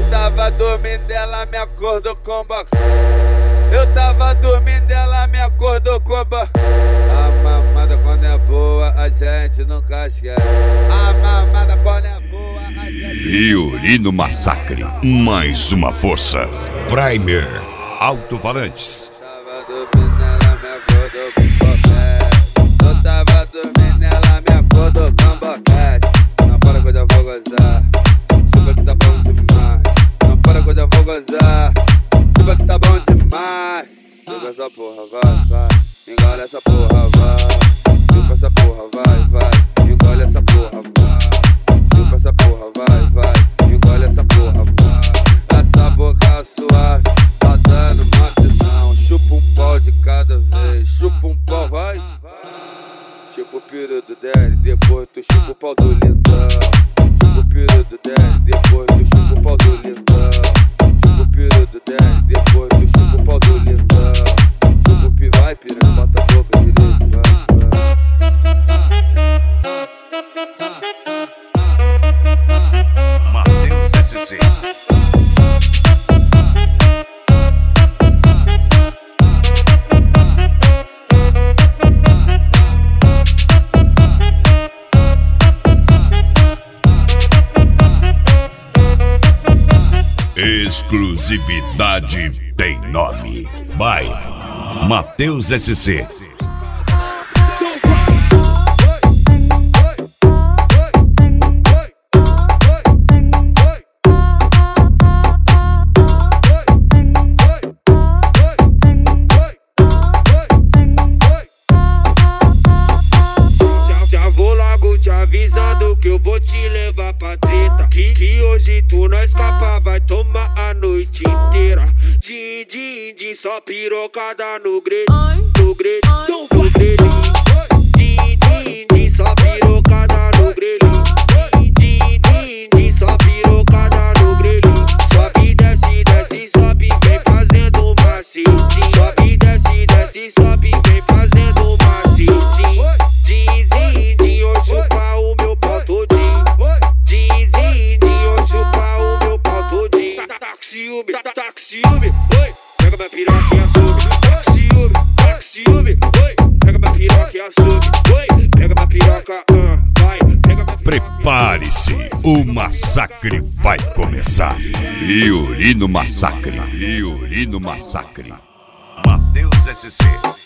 tava dormindo, ela me acordou com bacana. Eu tava dormindo, ela me acordou com bacana. A mamada quando é boa, a gente nunca esquece. A mamada quando é boa, a gente Violino Massacre, mais uma força. Primer Alto-Falantes. tava dormindo, ela me acordou com boquete. Eu tava dormindo, ela me acordou com boquete. Não para quando eu vou gozar, chupa que tá bom demais. Não para quando eu vou gozar, chupa que tá bom demais. Chupa essa porra, vai, engole essa porra, vai. Chupa essa porra, vai, engole essa porra, vai. Chupa essa porra, vai, engole essa porra, vai. Essa boca suave tá dando uma sessão. Chupa um pau de cada vez, chupa um pau, vai. Chupa o piru do Daddy, depois tu chupa o pau do lindão. Chupa o piru do Daddy, depois tu chupa o pau do lindão. Chupa o piru do Daddy, depois tu chupa o pau do lindão. Chupa o pi, vai piranha, bota a boca direito, vai. Matheus SC. Exclusividade tem nome. By Matheus SC. Já vou logo te avisando que eu vou te levar pra treta. Que hoje tu não escapa, vai tomar a noite inteira. Din, só pirocada no grelhinho. No grelhinho, no grelhinho. Din, só pirocada no grelhinho. Din, só pirocada no grelhinho. Sobe, desce, sobe, vem fazendo macete. Sobe, desce, sobe, vem fazendo macete. Din, eu chupa o meu pau todinho. Din, eu chupa o meu pau todinho. Tá com ciúme, oi, pega minha piroca e assume. Tá com ciúme, oi, pega minha piroca e assume. Oi, pega minha piroca, vai, pega minha piroca. Prepare-se, o massacre vai começar. Violino Massacre. Violino Massacre. Matheus SC.